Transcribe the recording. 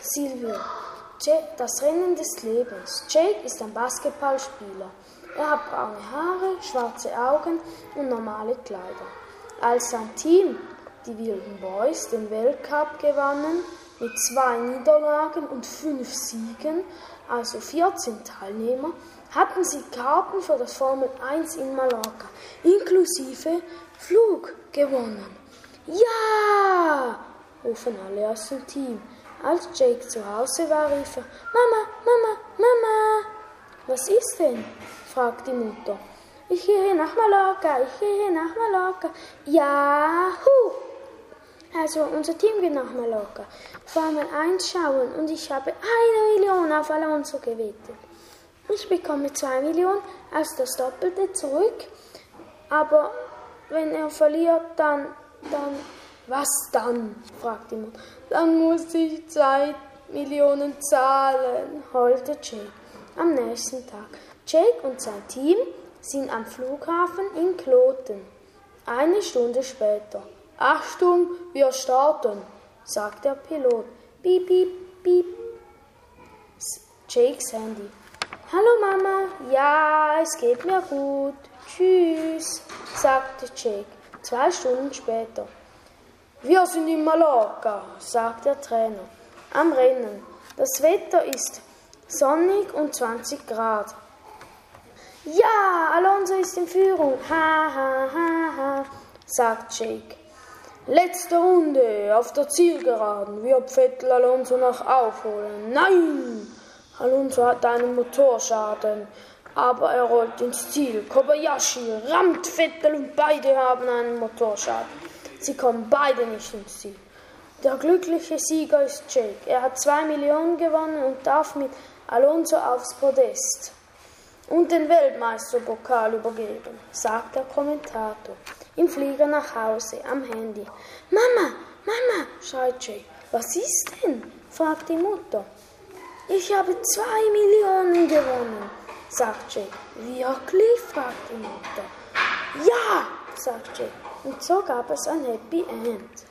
Ziel wird. Das Rennen des Lebens. Jake ist ein Basketballspieler. Er hat braune Haare, schwarze Augen und normale Kleider. Als sein Team, die Wilden Boys, den Weltcup gewannen, mit 2 Niederlagen und 5 Siegen, also 14 Teilnehmer, hatten sie Karten für das Formel 1 in Mallorca, inklusive Flug, gewonnen. Ja! Rufen alle aus dem Team. Als Jake zu Hause war, rief er, Mama, Mama, Mama! Was ist denn? Fragt die Mutter. Ich gehe nach Mallorca, Juhu! Also, unser Team geht nach Mallorca. Formel 1 schauen und ich habe 1 Million auf Alonso gewettet. Ich bekomme 2 Millionen, also das Doppelte zurück. Aber wenn er verliert, dann... Was dann? Fragt die Mutter. Dann muss ich 2 Millionen zahlen, heulte Jake. Am nächsten Tag. Jake und sein Team sind am Flughafen in Kloten. 1 Stunde später. Achtung, wir starten, sagt der Pilot. Piep, piep, piep. Jakes Handy. Hallo Mama, ja, es geht mir gut. Tschüss, sagte Jake. 2 Stunden später. Wir sind in Mallorca, sagt der Trainer. Am Rennen. Das Wetter ist sonnig und 20 Grad. Ja, Alonso ist in Führung. Ha, ha, ha, ha, sagt Jake. Letzte Runde auf der Zielgeraden. Wird Vettel Alonso noch aufholen? Nein! Alonso hat einen Motorschaden, aber er rollt ins Ziel. Kobayashi rammt Vettel und beide haben einen Motorschaden. Sie kommen beide nicht ins Ziel. Der glückliche Sieger ist Jake. Er hat 2 Millionen gewonnen und darf mit Alonso aufs Podest und den Weltmeisterpokal übergeben, sagt der Kommentator. Im Flieger nach Hause, am Handy. Mama, Mama, schreit Jake. Was ist denn? Fragt die Mutter. Ich habe 2 Millionen gewonnen, sagt Jake. Wirklich? Fragt die Mutter. Ja, sagt Jake. Und so gab es ein Happy End.